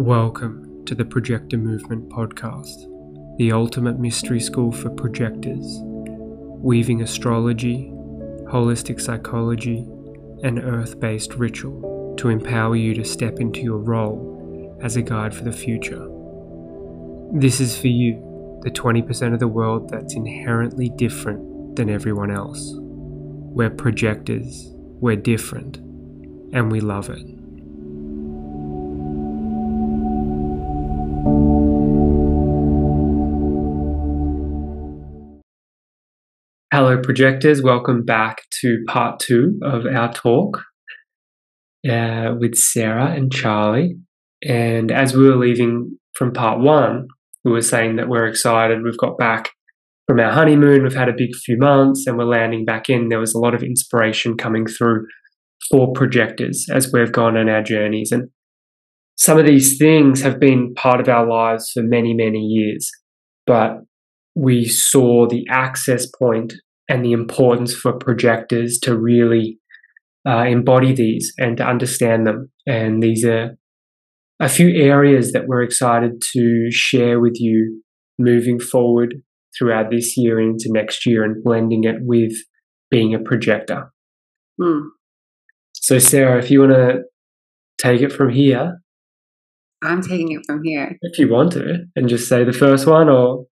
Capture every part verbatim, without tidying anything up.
Welcome to the Projector Movement podcast, the ultimate mystery school for projectors, weaving astrology, holistic psychology, and earth-based ritual to empower you to step into your role as a guide for the future. This is for you, the twenty percent of the world that's inherently different than everyone else. We're projectors, we're different, and we love it. Hello projectors, welcome back to part two of our talk uh, with Sarah and Charlie. And as we were leaving from part one, we were saying that we're excited. We've got back from our honeymoon, we've had a big few months and we're landing back in. There was a lot of inspiration coming through for projectors as we've gone on our journeys. And some of these things have been part of our lives for many, many years. But we saw the access point and the importance for projectors to really uh, embody these and to understand them. And these are a few areas that we're excited to share with you moving forward throughout this year and into next year, and blending it with being a projector. Hmm. So Sarah, if you want to take it from here. I'm taking it from here. If you want to, and just say the first one, or...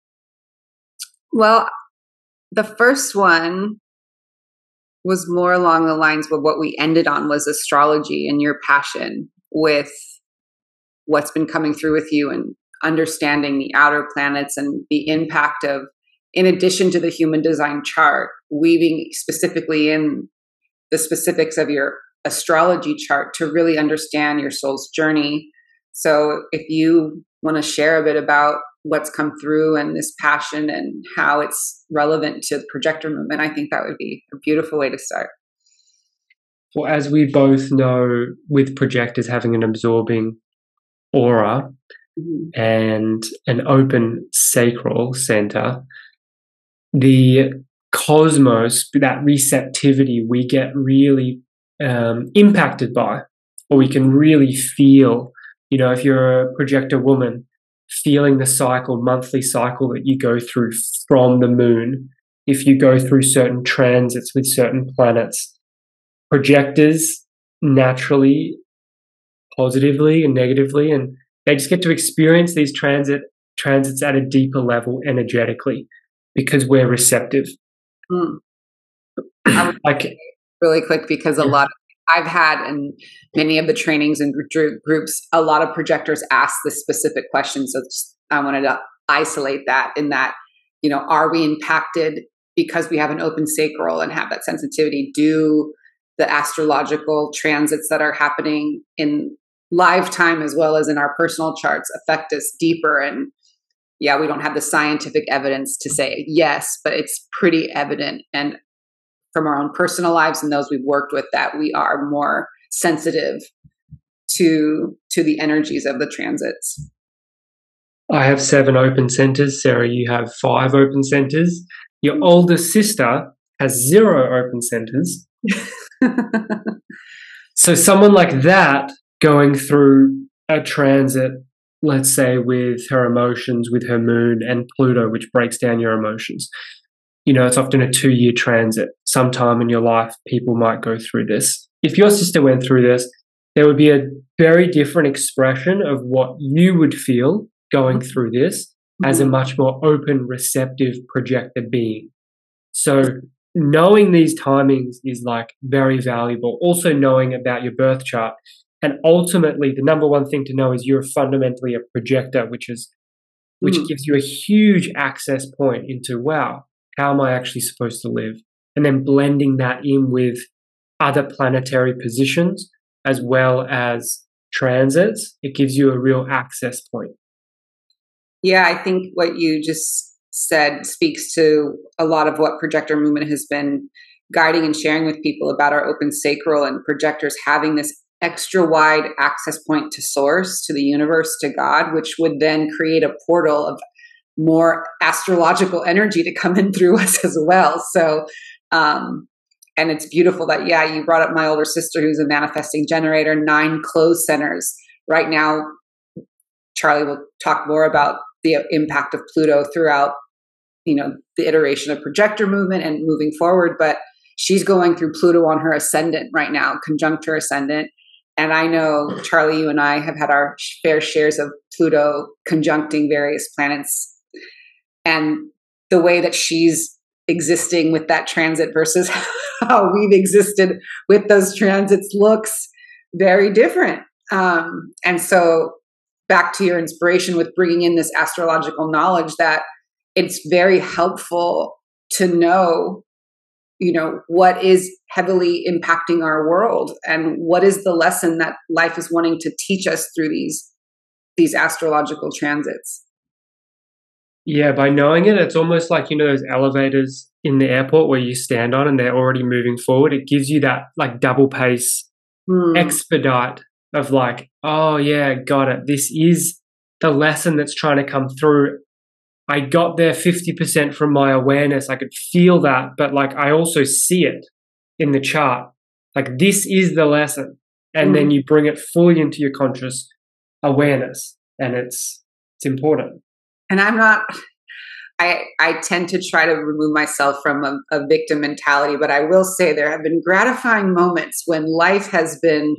Well, the first one was more along the lines of what we ended on, was astrology and your passion with what's been coming through with you and understanding the outer planets and the impact of, in addition to the human design chart, weaving specifically in the specifics of your astrology chart to really understand your soul's journey. So if you want to share a bit about what's come through and this passion and how it's relevant to the projector movement, I think that would be a beautiful way to start. Well, as we both know, with projectors having an absorbing aura mm-hmm. and an open sacral center, the cosmos, that receptivity we get really um, impacted by, or we can really feel, you know, if you're a projector woman, feeling the cycle, monthly cycle that you go through from the moon, if you go through certain transits with certain planets, projectors naturally, positively and negatively, and they just get to experience these transit transits at a deeper level energetically because we're receptive. Mm. like really quick, because a yeah. lot of I've had in many of the trainings and groups, a lot of projectors ask this specific question. So I wanted to isolate that in that, you know, are we impacted because we have an open sacral and have that sensitivity? Do the astrological transits that are happening in lifetime as well as in our personal charts affect us deeper? And yeah, we don't have the scientific evidence to say yes, but it's pretty evident. And from our own personal lives and those we've worked with, that we are more sensitive to to the energies of the transits. I have seven open centers. Sarah, you have five open centers. Your older sister has zero open centers. So someone like that going through a transit, let's say with her emotions, with her moon and Pluto, which breaks down your emotions. You know, it's often a two-year transit. Sometime in your life, people might go through this. If your sister went through this, there would be a very different expression of what you would feel going through this mm-hmm. as a much more open, receptive projector being. So knowing these timings is like very valuable. Also knowing about your birth chart. And ultimately, the number one thing to know is you're fundamentally a projector, which is which mm. gives you a huge access point into, wow, how am I actually supposed to live? And then blending that in with other planetary positions as well as transits, it gives you a real access point. Yeah, I think what you just said speaks to a lot of what Projector Movement has been guiding and sharing with people about our open sacral and projectors having this extra wide access point to source, to the universe, to God, which would then create a portal of more astrological energy to come in through us as well. So, um, and it's beautiful that, yeah, you brought up my older sister who's a manifesting generator, nine closed centers. Right now, Charlie will talk more about the impact of Pluto throughout, you know, the iteration of projector movement and moving forward. But she's going through Pluto on her ascendant right now, conjunct her ascendant. And I know, Charlie, you and I have had our fair shares of Pluto conjuncting various planets. And the way that she's existing with that transit versus how we've existed with those transits looks very different. Um, and so back to your inspiration with bringing in this astrological knowledge, that it's very helpful to know, you know, what is heavily impacting our world and what is the lesson that life is wanting to teach us through these, these astrological transits. Yeah, by knowing it, it's almost like, you know, those elevators in the airport where you stand on and they're already moving forward. It gives you that like double pace mm. expedite of like, oh yeah, got it. This is the lesson that's trying to come through. I got there fifty percent from my awareness. I could feel that, but like I also see it in the chart. Like this is the lesson. And mm. then you bring it fully into your conscious awareness, and it's it's important. And I'm not, I, I tend to try to remove myself from a, a victim mentality, but I will say there have been gratifying moments when life has been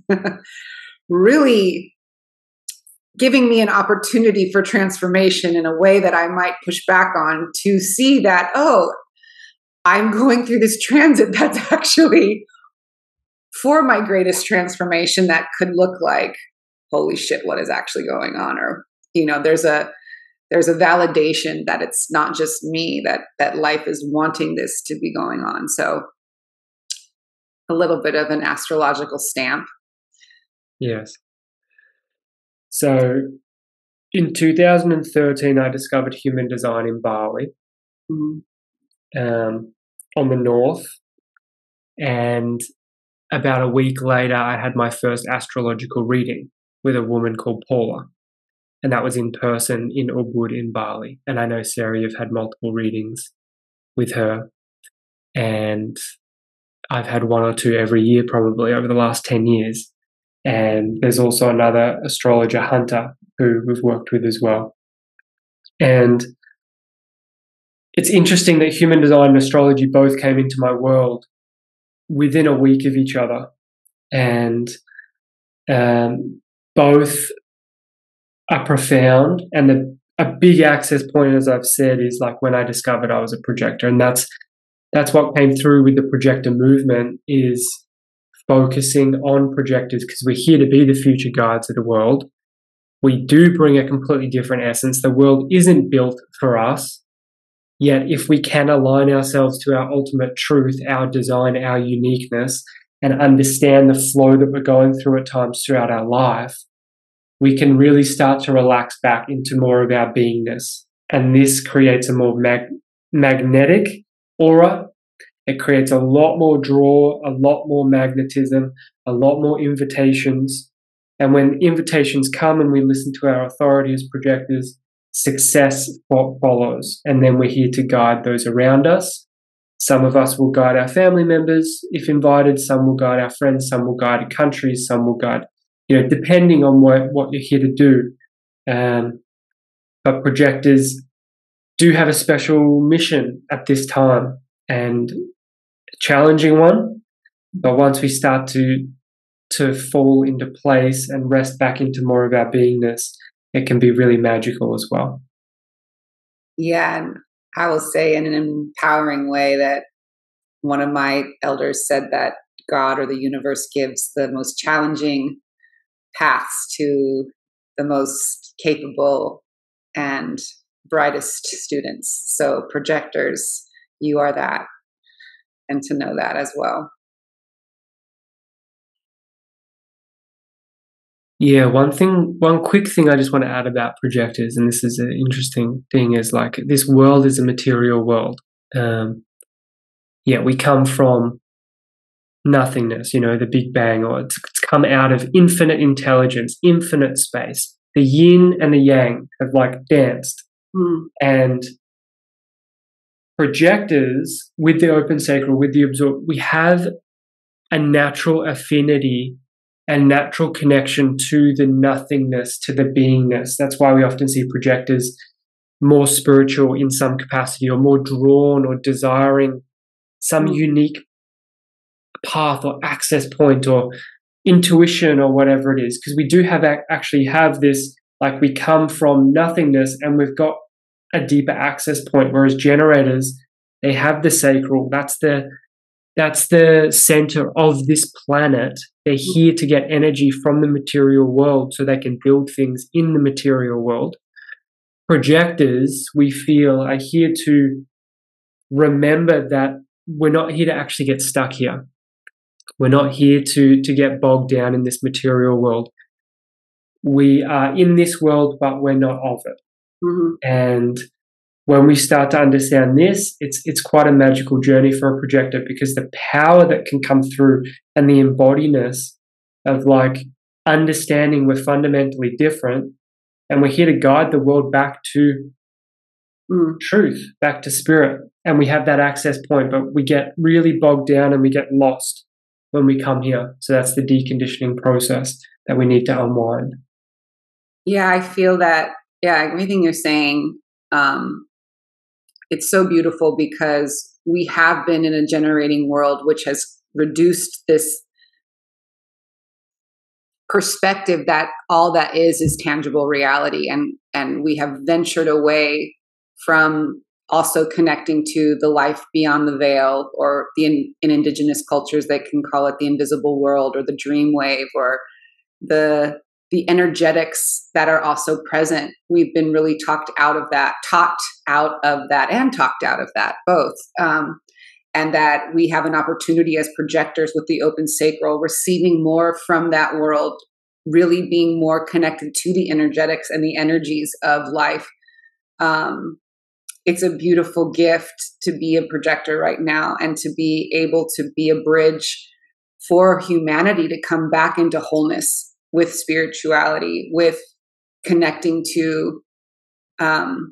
really giving me an opportunity for transformation in a way that I might push back on, to see that, oh, I'm going through this transit that's actually for my greatest transformation that could look like, holy shit, what is actually going on? Or, you know, there's a, there's a validation that it's not just me, that, that life is wanting this to be going on. So a little bit of an astrological stamp. Yes. So in two thousand thirteen, I discovered human design in Bali, mm-hmm. um, on the north. And about a week later, I had my first astrological reading with a woman called Paula. And that was in person in Ubud in Bali. And I know, Sarah, you've had multiple readings with her. And I've had one or two every year probably over the last ten years. And there's also another astrologer, Hunter, who we've worked with as well. And it's interesting that human design and astrology both came into my world within a week of each other. And um, both are profound, and the, a big access point, as I've said, is like when I discovered I was a projector, and that's that's what came through with the projector movement, is focusing on projectors, because we're here to be the future guides of the world. We do bring a completely different essence. The world isn't built for us, yet if we can align ourselves to our ultimate truth, our design, our uniqueness, and understand the flow that we're going through at times throughout our life, we can really start to relax back into more of our beingness. And this creates a more mag- magnetic aura. It creates a lot more draw, a lot more magnetism, a lot more invitations. And when invitations come and we listen to our authority as projectors, success follows. And then we're here to guide those around us. Some of us will guide our family members if invited. Some will guide our friends. Some will guide countries. Some will guide, you know, depending on what, what you're here to do. Um, but projectors do have a special mission at this time, and a challenging one. But once we start to to fall into place and rest back into more of our beingness, it can be really magical as well. Yeah, and I will say in an empowering way that one of my elders said that God or the universe gives the most challenging paths to the most capable and brightest students. So projectors, you are that, and to know that as well. Yeah, one thing, one quick thing I just want to add about projectors, and this is an interesting thing, is like this world is a material world. Um, yeah, we come from nothingness, you know, the Big Bang, or it's, it's come out of infinite intelligence, infinite space. The yin and the yang have like danced. Mm. And projectors with the open sacral, with the absorb, we have a natural affinity a natural connection to the nothingness, to the beingness. That's why we often see projectors more spiritual in some capacity, or more drawn or desiring some mm. unique path or access point or intuition or whatever it is. Because we do have actually have this, like, we come from nothingness and we've got a deeper access point, whereas generators, they have the sacral. That's the That's the center of this planet. They're here to get energy from the material world so they can build things in the material world. Projectors, we feel, are here to remember that we're not here to actually get stuck here. We're not here to, to get bogged down in this material world. We are in this world, but we're not of it. Mm-hmm. And when we start to understand this, it's it's quite a magical journey for a projector, because the power that can come through and the embodiness of, like, understanding we're fundamentally different and we're here to guide the world back to mm. truth, back to spirit. And we have that access point, but we get really bogged down and we get lost when we come here. So that's the deconditioning process that we need to unwind. Yeah, I feel that, yeah, everything you're saying, um, it's so beautiful, because we have been in a generating world which has reduced this perspective that all that is is tangible reality, and and we have ventured away from also connecting to the life beyond the veil, or the in, in indigenous cultures they can call it the invisible world, or the dream wave, or the the energetics that are also present. We've been really talked out of that, taught out of that, and talked out of that, both. Um, and that we have an opportunity as projectors with the open sacral, receiving more from that world, really being more connected to the energetics and the energies of life. Um, it's a beautiful gift to be a projector right now, and to be able to be a bridge for humanity to come back into wholeness with spirituality, with connecting to um,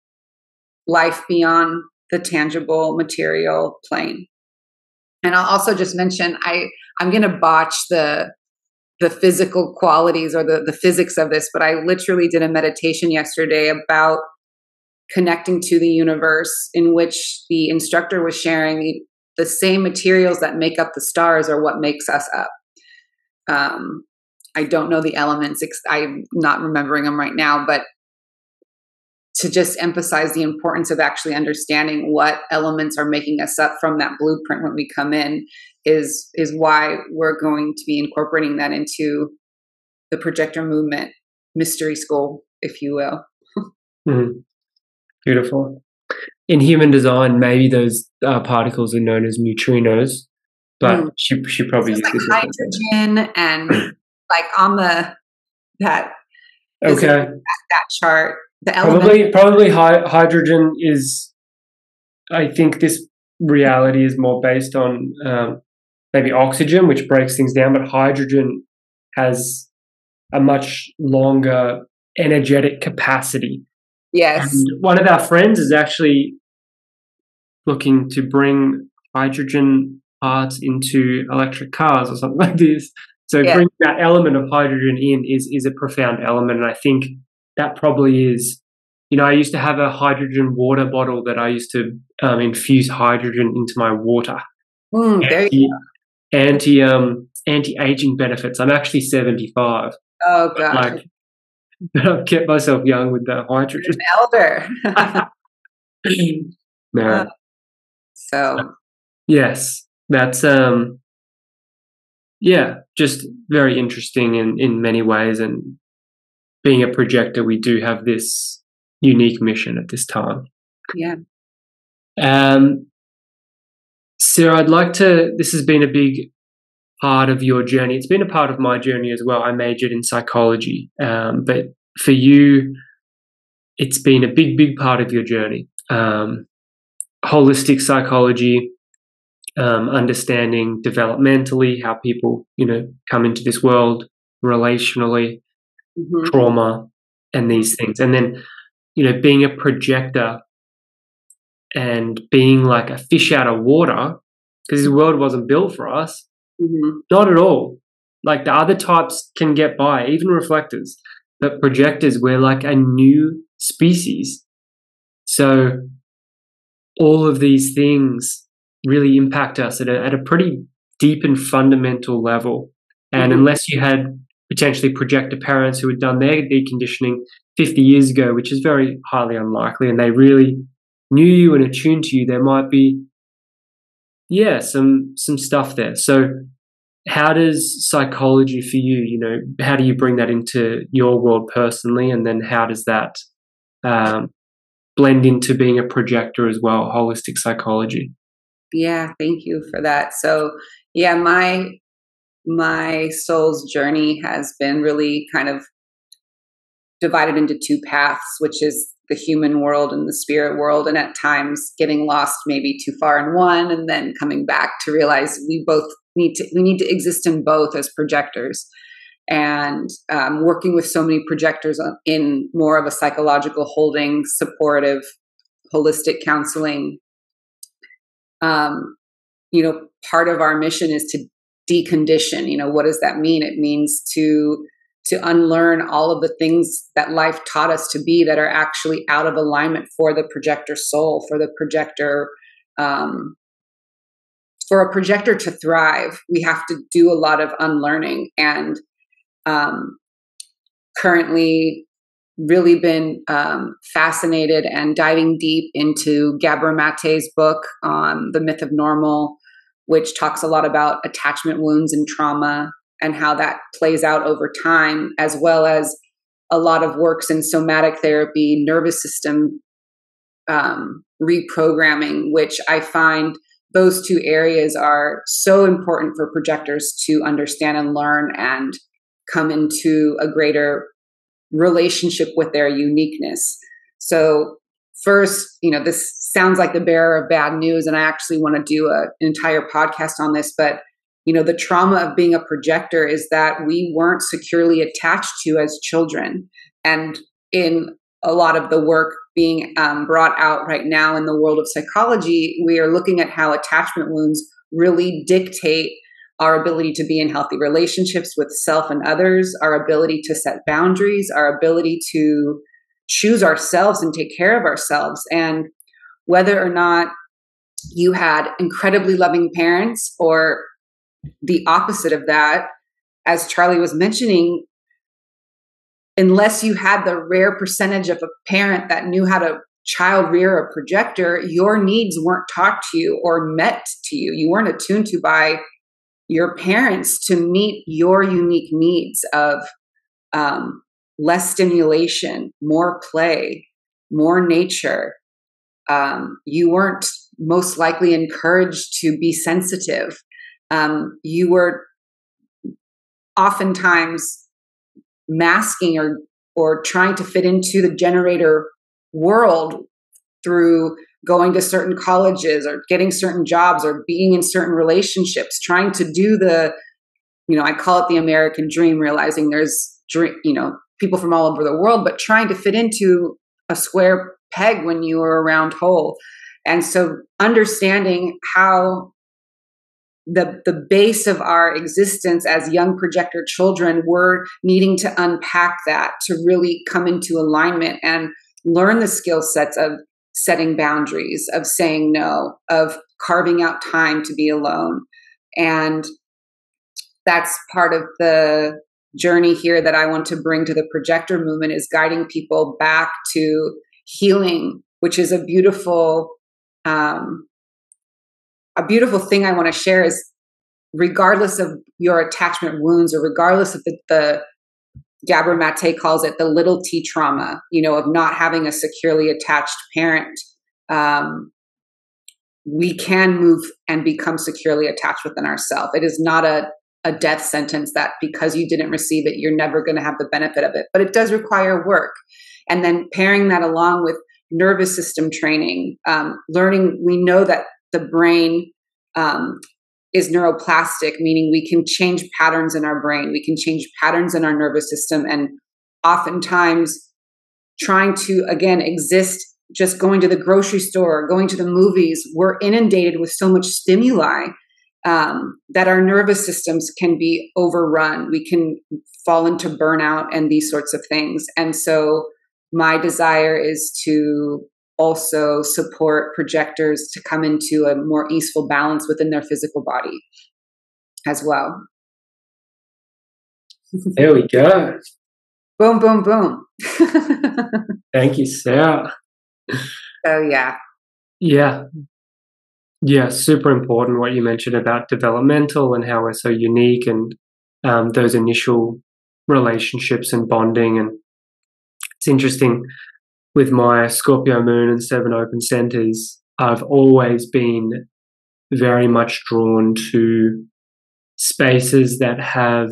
life beyond the tangible material plane. And I'll also just mention, I, I'm going to botch the the physical qualities or the, the physics of this, but I literally did a meditation yesterday about connecting to the universe, in which the instructor was sharing the same materials that make up the stars are what makes us up. Um, I don't know the elements. I'm not remembering them right now, but to just emphasize the importance of actually understanding what elements are making us up from that blueprint when we come in is, is why we're going to be incorporating that into the projector movement mystery school, if you will. Mm-hmm. Beautiful. In human design, maybe those uh, particles are known as neutrinos, but mm. she she probably so uses like hydrogen and like on the that okay that, that chart, the probably element. probably hi- hydrogen is. I think this reality is more based on um, maybe oxygen, which breaks things down, but hydrogen has a much longer energetic capacity. Yes, and one of our friends is actually looking to bring hydrogen parts into electric cars or something like this. So yeah. Bringing that element of hydrogen in is is a profound element. And I think that probably is, you know, I used to have a hydrogen water bottle that I used to um, infuse hydrogen into my water. Mm, there anti, you go. Anti, um, anti-aging benefits. I'm actually seventy-five. Oh, God. Like, I've kept myself young with the hydrogen. An elder. No. Uh, so. Yes, that's... um. Yeah, just very interesting in, in many ways. And being a projector, we do have this unique mission at this time. Yeah. Um, Sarah, I'd like to, this has been a big part of your journey. It's been a part of my journey as well. I majored in psychology. Um, but for you, it's been a big, big part of your journey. Um, holistic psychology, Um, understanding developmentally how people, you know, come into this world, relationally, mm-hmm. trauma, and these things. And then, you know, being a projector and being like a fish out of water, because this world wasn't built for us. Mm-hmm. Not at all. Like the other types can get by, even reflectors, but projectors, we're like a new species. So all of these things really impact us at a, at a pretty deep and fundamental level. And mm-hmm. unless you had potentially projector parents who had done their deconditioning fifty years ago, which is very highly unlikely, and they really knew you and attuned to you, there might be, yeah, some some stuff there. So how does psychology for you, you know, how do you bring that into your world personally? And then how does that um, blend into being a projector as well, holistic psychology? Yeah, thank you for that. So yeah, my my soul's journey has been really kind of divided into two paths, which is the human world and the spirit world, and at times getting lost maybe too far in one and then coming back to realize we both need to we need to exist in both as projectors. And um, working with so many projectors in more of a psychological holding, supportive, holistic counseling, um, you know, part of our mission is to decondition. You know, what does that mean? It means to to unlearn all of the things that life taught us to be that are actually out of alignment for the projector soul, for the projector, um, for a projector to thrive. We have to do a lot of unlearning, and um, currently really been um, fascinated and diving deep into Gabor Mate's book on The Myth of Normal, which talks a lot about attachment wounds and trauma and how that plays out over time, as well as a lot of works in somatic therapy, nervous system um, reprogramming, which I find those two areas are so important for projectors to understand and learn and come into a greater relationship with their uniqueness. So first, you know, this sounds like the bearer of bad news, and I actually want to do a, an entire podcast on this, but you know, the trauma of being a projector is that we weren't securely attached to as children. And in a lot of the work being um, brought out right now in the world of psychology, we are looking at how attachment wounds really dictate our ability to be in healthy relationships with self and others, our ability to set boundaries, our ability to choose ourselves and take care of ourselves. And whether or not you had incredibly loving parents or the opposite of that, as Charlie was mentioning, unless you had the rare percentage of a parent that knew how to child rear a projector, your needs weren't talked to you or met to you. You weren't attuned to by your parents to meet your unique needs of um, less stimulation, more play, more nature. Um, you weren't most likely encouraged to be sensitive. Um, you were oftentimes masking or or trying to fit into the generator world through going to certain colleges or getting certain jobs or being in certain relationships, trying to do the, you know, I call it the American dream, realizing there's, you know, people from all over the world, but trying to fit into a square peg when you were a round hole. And so understanding how the the base of our existence as young projector children, we're needing to unpack that to really come into alignment and learn the skill sets of setting boundaries, of saying no, of carving out time to be alone. And that's part of the journey here that I want to bring to the projector movement, is guiding people back to healing, which is a beautiful um, a beautiful thing I want to share is, regardless of your attachment wounds, or regardless of the, the Gabor Mate calls it the little t trauma, you know, of not having a securely attached parent, um, we can move and become securely attached within ourselves. It is not a, a death sentence that because you didn't receive it, you're never going to have the benefit of it, but it does require work. And then pairing that along with nervous system training, um, learning, we know that the brain um, is neuroplastic, meaning we can change patterns in our brain. We can change patterns in our nervous system. And oftentimes trying to, again, exist, just going to the grocery store, going to the movies, we're inundated with so much stimuli. um, that our nervous systems can be overrun. We can fall into burnout and these sorts of things. And so my desire is to also support projectors to come into a more easeful balance within their physical body as well. There we go. Boom, boom, boom. Thank you, Sarah. Oh, yeah. Yeah. Yeah, super important what you mentioned about developmental and how we're so unique, and um, those initial relationships and bonding. And it's interesting with my Scorpio moon and seven open centers, I've always been very much drawn to spaces that have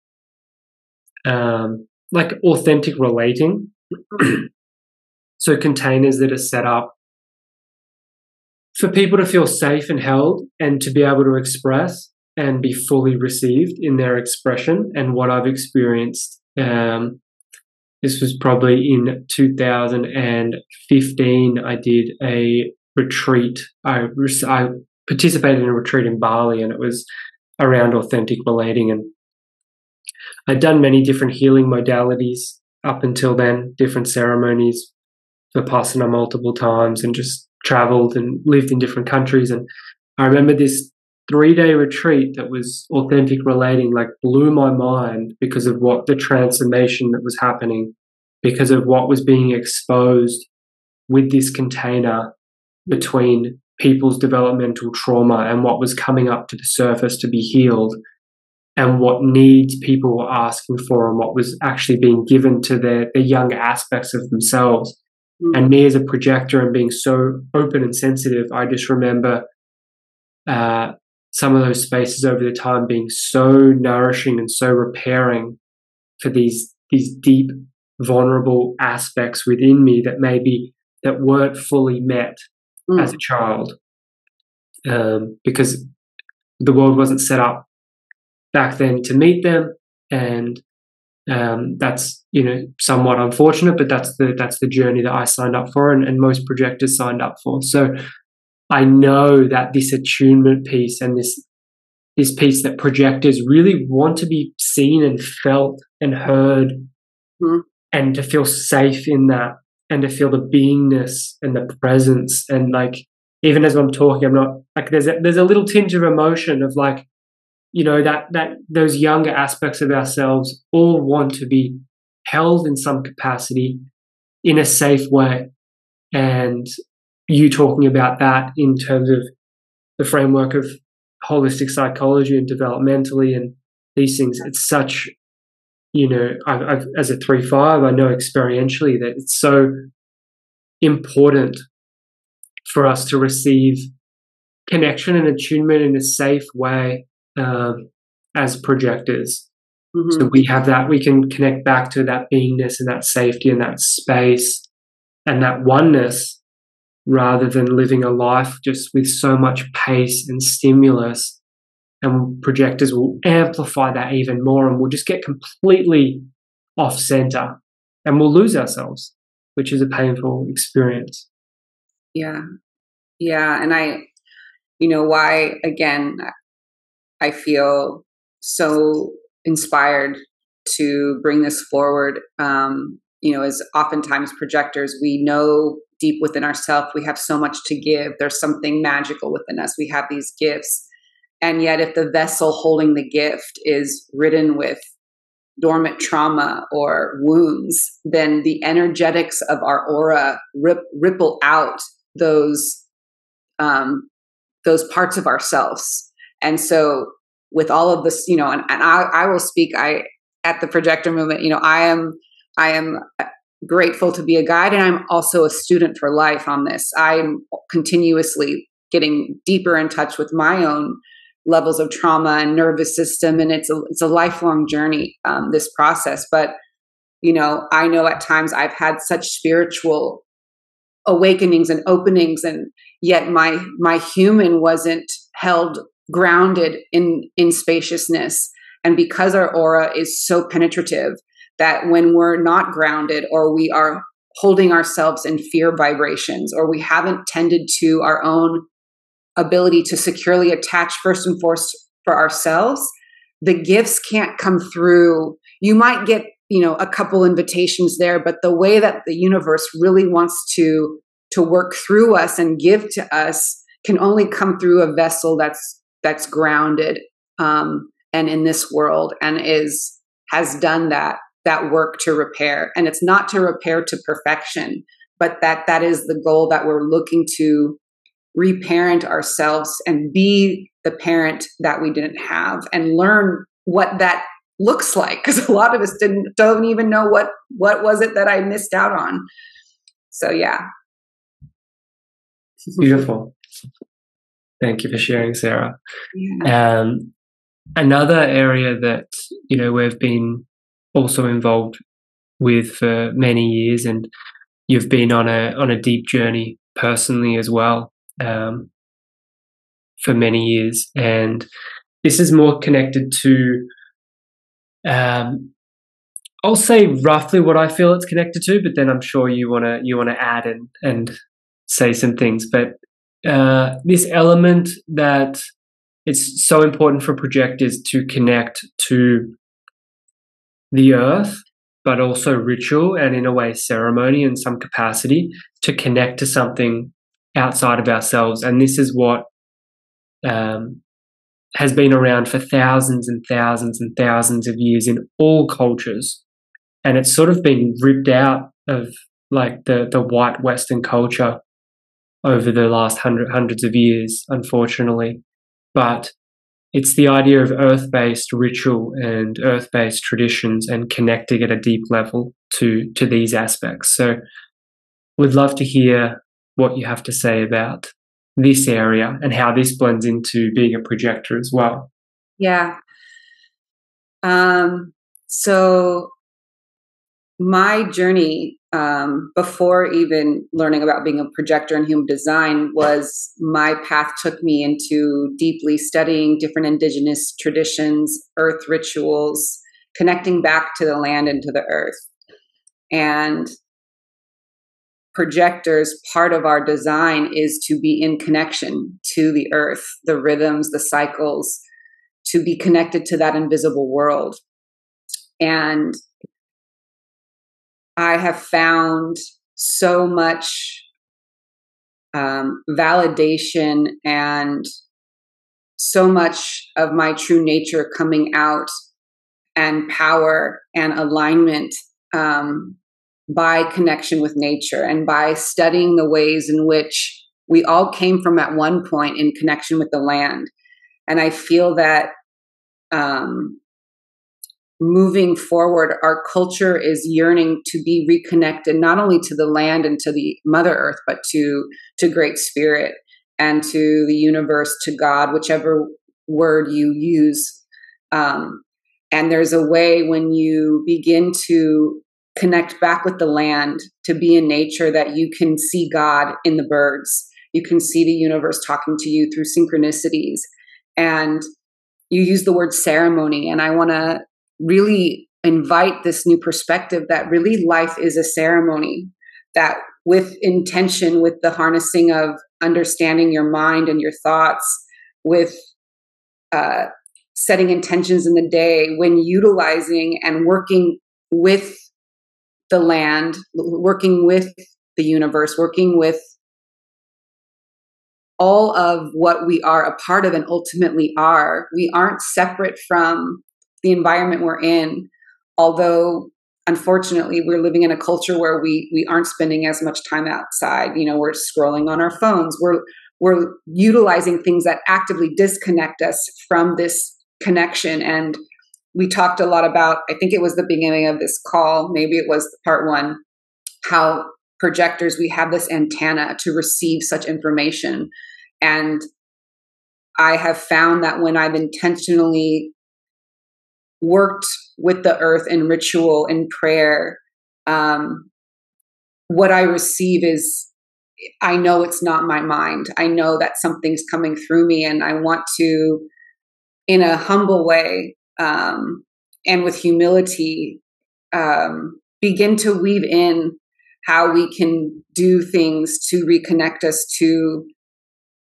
um, like authentic relating. So containers that are set up for people to feel safe and held and to be able to express and be fully received in their expression. And what I've experienced, um, this was probably in two thousand fifteen, I did a retreat. I, I participated in a retreat in Bali, and it was around authentic relating. And I'd done many different healing modalities up until then, different ceremonies, Vipassana multiple times, and just traveled and lived in different countries. And I remember this three-day retreat that was authentic relating, like, blew my mind because of what the transformation that was happening, because of what was being exposed with this container between people's developmental trauma and what was coming up to the surface to be healed, and what needs people were asking for, and what was actually being given to their, their young aspects of themselves. And me as a projector and being so open and sensitive, I just remember uh, some of those spaces over the time being so nourishing and so repairing for these these deep, vulnerable aspects within me that maybe that weren't fully met mm. as a child, um, because the world wasn't set up back then to meet them. And Um, that's, you know, somewhat unfortunate, but that's the that's the journey that I signed up for, and, and most projectors signed up for. So I know that this attunement piece and this this piece that projectors really want to be seen and felt and heard, mm-hmm. and to feel safe in that, and to feel the beingness and the presence. And like, even as I'm talking, I'm not like there's a, there's a little tinge of emotion of like, you know, that that those younger aspects of ourselves all want to be held in some capacity in a safe way. And you talking about that in terms of the framework of holistic psychology and developmentally and these things, it's such, you know, I've, I've as a three five, I know experientially that it's so important for us to receive connection and attunement in a safe way. Um, as projectors. Mm-hmm. So we have that, we can connect back to that beingness and that safety and that space and that oneness, rather than living a life just with so much pace and stimulus. And projectors will amplify that even more, and we'll just get completely off center and we'll lose ourselves, which is a painful experience. Yeah. Yeah. And I, you know, why, again, I feel so inspired to bring this forward. Um, you know, as oftentimes projectors, we know deep within ourselves, we have so much to give. There's something magical within us. We have these gifts. And yet if the vessel holding the gift is ridden with dormant trauma or wounds, then the energetics of our aura rip, ripple out those, um, those parts of ourselves. And so with all of this, you know, and, and I, I will speak, I, at the projector movement, you know, I am, I am grateful to be a guide, and I'm also a student for life on this. I'm continuously getting deeper in touch with my own levels of trauma and nervous system. And it's a, it's a lifelong journey, um, this process. But, you know, I know at times I've had such spiritual awakenings and openings, and yet my, my human wasn't held grounded in, in spaciousness. And because our aura is so penetrative, that when we're not grounded, or we are holding ourselves in fear vibrations, or we haven't tended to our own ability to securely attach first and foremost for ourselves, the gifts can't come through. You might get, you know, a couple invitations there, but the way that the universe really wants to to work through us and give to us can only come through a vessel that's that's grounded um, and in this world, and is has done that that work to repair. And it's not to repair to perfection, but that that is the goal, that we're looking to reparent ourselves and be the parent that we didn't have, and learn what that looks like, because a lot of us didn't don't even know what what was it that I missed out on. So yeah. Beautiful. Thank you for sharing, Sarah. Yeah. Um, another area that, you know, we've been also involved with for many years, and you've been on a on a deep journey personally as well, um, for many years, and this is more connected to, um, I'll say roughly what I feel it's connected to, but then I'm sure you wanna you wanna add and and say some things. But uh, this element that it's so important for projectors to connect to the earth, but also ritual and in a way ceremony in some capacity, to connect to something outside of ourselves. And this is what um, has been around for thousands and thousands and thousands of years in all cultures. And it's sort of been ripped out of like the, the white Western culture over the last hundred, hundreds of years, unfortunately. But it's the idea of earth-based ritual and earth-based traditions, and connecting at a deep level to, to these aspects. So we'd love to hear what you have to say about this area and how this blends into being a projector as well. Yeah. Um, so my journey, um, before even learning about being a projector in human design, was my path took me into deeply studying different indigenous traditions, earth rituals, connecting back to the land and to the earth. And projectors, part of our design is to be in connection to the earth, the rhythms, the cycles, to be connected to that invisible world. And I have found so much um, validation and so much of my true nature coming out, and power and alignment um, by connection with nature, and by studying the ways in which we all came from at one point in connection with the land. And I feel that um, moving forward, our culture is yearning to be reconnected, not only to the land and to the Mother Earth, but to, to Great Spirit and to the universe, to God, whichever word you use. Um, and there's a way when you begin to connect back with the land, to be in nature, that you can see God in the birds. You can see the universe talking to you through synchronicities. And you use the word ceremony, and I want to really invite this new perspective that really life is a ceremony, that with intention, with the harnessing of understanding your mind and your thoughts, with uh, setting intentions in the day, when utilizing and working with the land, working with the universe, working with all of what we are a part of and ultimately are. We aren't separate from the environment we're in, although unfortunately we're living in a culture where we we aren't spending as much time outside. You know, we're scrolling on our phones. We're we're utilizing things that actively disconnect us from this connection. And we talked a lot about, I think it was the beginning of this call, maybe it was part one, how projectors, we have this antenna to receive such information. And I have found that when I've intentionally worked with the earth in ritual and prayer, um, what I receive is, I know it's not my mind. I know that something's coming through me, and I want to, in a humble way, um, and with humility, um, begin to weave in how we can do things to reconnect us to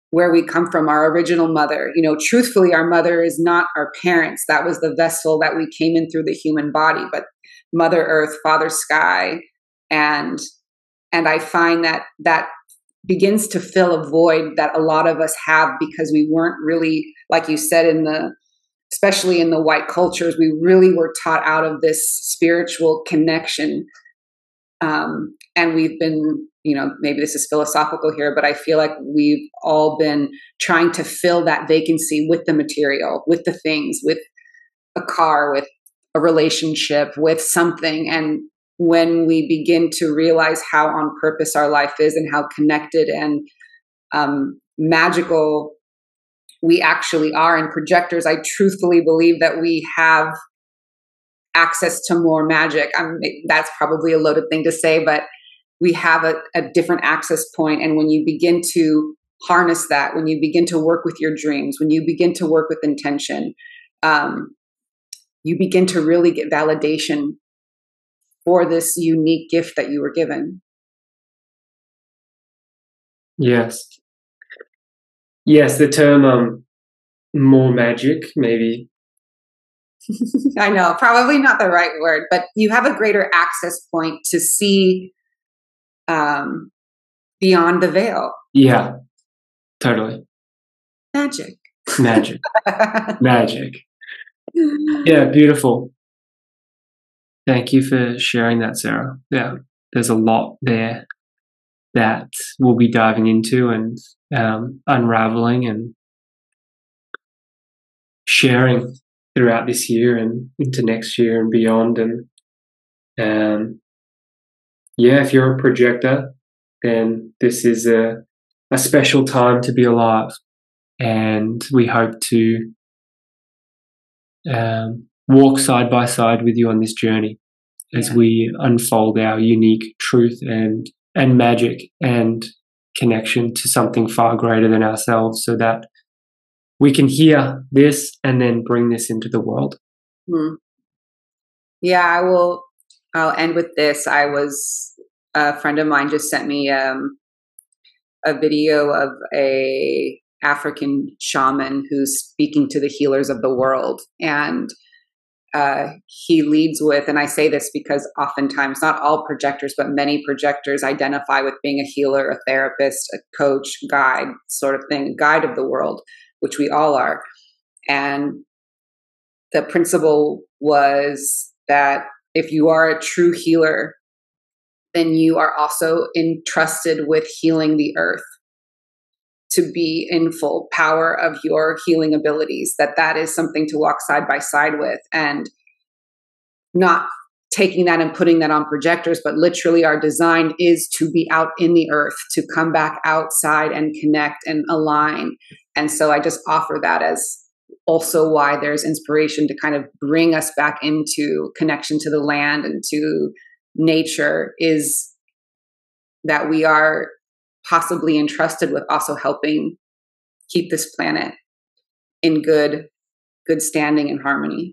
where we come from, our original mother. You know, truthfully, our mother is not our parents. That was the vessel that we came in through the human body, but Mother Earth, Father Sky. And, and I find that that begins to fill a void that a lot of us have because we weren't really, like you said, in the, especially in the white cultures, we really were taught out of this spiritual connection. Um, and we've been, you know, maybe this is philosophical here, but I feel like we've all been trying to fill that vacancy with the material, with the things, with a car, with a relationship, with something. And when we begin to realize how on purpose our life is and how connected and um, magical we actually are, and projectors, I truthfully believe that we have access to more magic. I mean, that's probably a loaded thing to say, but we have a, a different access point. And when you begin to harness that, when you begin to work with your dreams, when you begin to work with intention, um, you begin to really get validation for this unique gift that you were given. Yes. Yes, the term um, more magic, maybe. I know, probably not the right word, but you have a greater access point to see um, beyond the veil. Yeah, totally. Magic. Magic. Magic. Yeah, beautiful. Thank you for sharing that, Sarah. Yeah, there's a lot there that we'll be diving into and um, unraveling and sharing throughout this year and into next year and beyond. And um, yeah, if you're a projector, then this is a, a special time to be alive. And we hope to um, walk side by side with you on this journey as yeah. we unfold our unique truth and and magic and connection to something far greater than ourselves, so that we can hear this and then bring this into the world. Hmm. Yeah, I will. I'll end with this. I was a friend of mine just sent me um, a video of a African shaman who's speaking to the healers of the world, and uh, he leads with, and I say this because oftentimes, not all projectors, but many projectors identify with being a healer, a therapist, a coach, guide, sort of thing, guide of the world, which we all are. And the principle was that if you are a true healer, then you are also entrusted with healing the earth, to be in full power of your healing abilities, that that is something to walk side by side with, and not taking that and putting that on projectors, but literally our design is to be out in the earth, to come back outside and connect and align. And so I just offer that as also why there's inspiration to kind of bring us back into connection to the land and to nature, is that we are possibly entrusted with also helping keep this planet in good, good standing and harmony.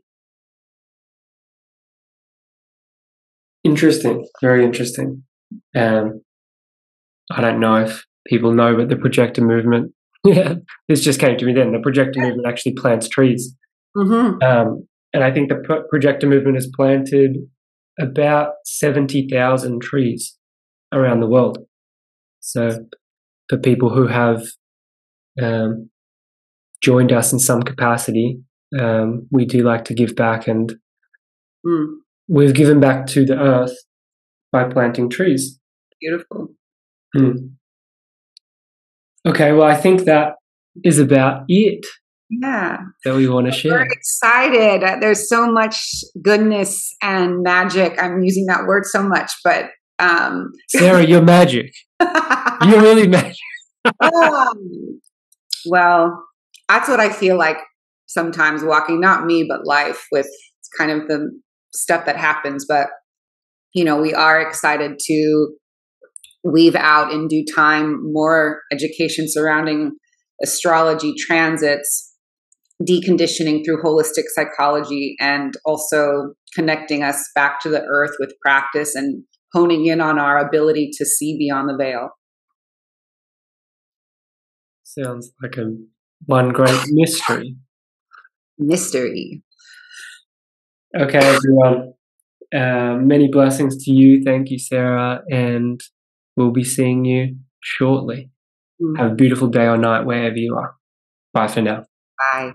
Interesting. Very interesting. Um, I don't know if people know, but the projector movement, yeah, this just came to me then. The projector movement actually plants trees. Mm-hmm. Um, and I think the pro- projector movement has planted about seventy thousand trees around the world. So for people who have um, joined us in some capacity, um, we do like to give back, and mm. we've given back to the earth by planting trees. Beautiful. Mm. Okay, well, I think that is about it. Yeah. That we want to share. We're excited. There's so much goodness and magic. I'm using that word so much, but um Sarah, you're magic. You're really magic. um, well, that's what I feel like sometimes walking, not me, but life, with kind of the stuff that happens. But, you know, we are excited to weave out in due time more education surrounding astrology, transits, deconditioning through holistic psychology, and also connecting us back to the earth with practice and honing in on our ability to see beyond the veil. Sounds like a one great mystery. Mystery. Okay, everyone. Uh, many blessings to you. Thank you, Sarah. And we'll be seeing you shortly. Mm. Have a beautiful day or night wherever you are. Bye for now. Bye.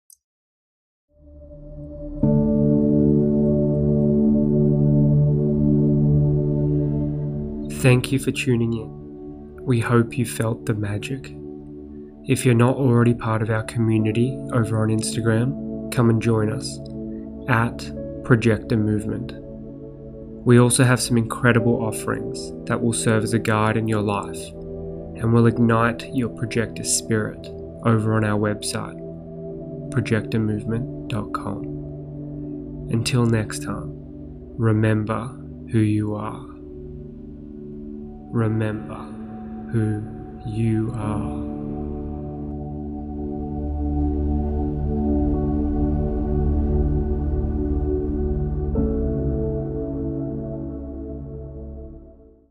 Thank you for tuning in. We hope you felt the magic. If you're not already part of our community over on Instagram, come and join us at Projector Movement. We also have some incredible offerings that will serve as a guide in your life and will ignite your projector spirit over on our website, projector movement dot com. Until next time, remember who you are. Remember who you are.